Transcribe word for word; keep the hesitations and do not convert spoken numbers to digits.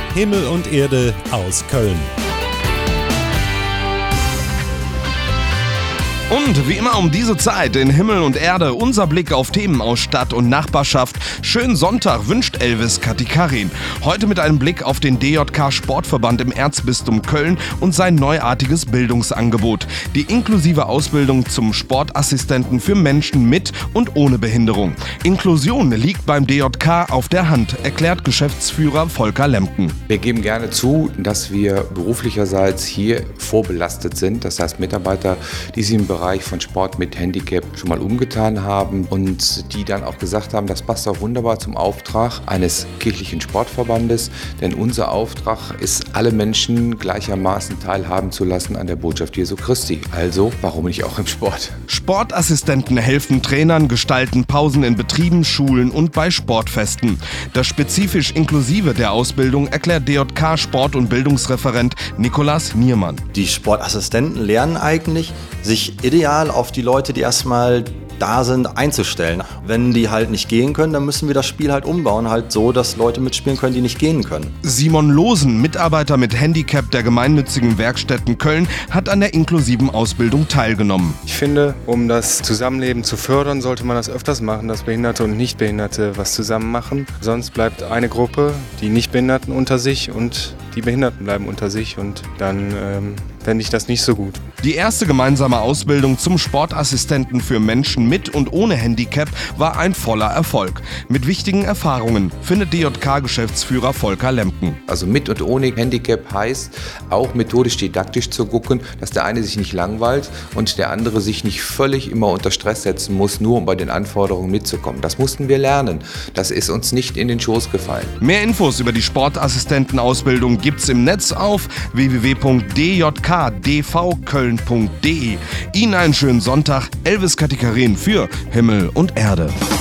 Himmel und Erde aus Köln. Und wie immer um diese Zeit in Himmel und Erde unser Blick auf Themen aus Stadt und Nachbarschaft. Schönen Sonntag wünscht Elvis Katikarin. Heute mit einem Blick auf den D J K Sportverband im Erzbistum Köln und sein neuartiges Bildungsangebot. Die inklusive Ausbildung zum Sportassistenten für Menschen mit und ohne Behinderung. Inklusion liegt beim D J K auf der Hand, erklärt Geschäftsführer Volker Lemken. Wir geben gerne zu, dass wir beruflicherseits hier vorbelastet sind. Das heißt, Mitarbeiter, die sich im Bereich von Sport mit Handicap schon mal umgetan haben und die dann auch gesagt haben, das passt auch wunderbar zum Auftrag eines kirchlichen Sportverbandes, denn unser Auftrag ist, alle Menschen gleichermaßen teilhaben zu lassen an der Botschaft Jesu Christi. Also, warum nicht auch im Sport? Sportassistenten helfen Trainern, gestalten Pausen in Betrieben, Schulen und bei Sportfesten. Das spezifisch Inklusive der Ausbildung erklärt D J K Sport- und Bildungsreferent Nikolaus Niermann. Die Sportassistenten lernen eigentlich, sich ideal auf die Leute, die erstmal da sind, einzustellen. Wenn die halt nicht gehen können, dann müssen wir das Spiel halt umbauen, halt so, dass Leute mitspielen können, die nicht gehen können. Simon Losen, Mitarbeiter mit Handicap der gemeinnützigen Werkstätten Köln, hat an der inklusiven Ausbildung teilgenommen. Ich finde, um das Zusammenleben zu fördern, sollte man das öfters machen, dass Behinderte und Nichtbehinderte was zusammen machen. Sonst bleibt eine Gruppe, die Nichtbehinderten unter sich und die Behinderten bleiben unter sich und dann ähm, fände ich das nicht so gut. Die erste gemeinsame Ausbildung zum Sportassistenten für Menschen mit und ohne Handicap war ein voller Erfolg. Mit wichtigen Erfahrungen findet D J K-Geschäftsführer Volker Lemken. Also mit und ohne Handicap heißt auch methodisch-didaktisch zu gucken, dass der eine sich nicht langweilt und der andere sich nicht völlig immer unter Stress setzen muss, nur um bei den Anforderungen mitzukommen. Das mussten wir lernen. Das ist uns nicht in den Schoß gefallen. Mehr Infos über die Sportassistentenausbildung gibt's im Netz auf w w w punkt d j k d v köln punkt d e. Ihnen einen schönen Sonntag. Elvis Katikarin für Himmel und Erde.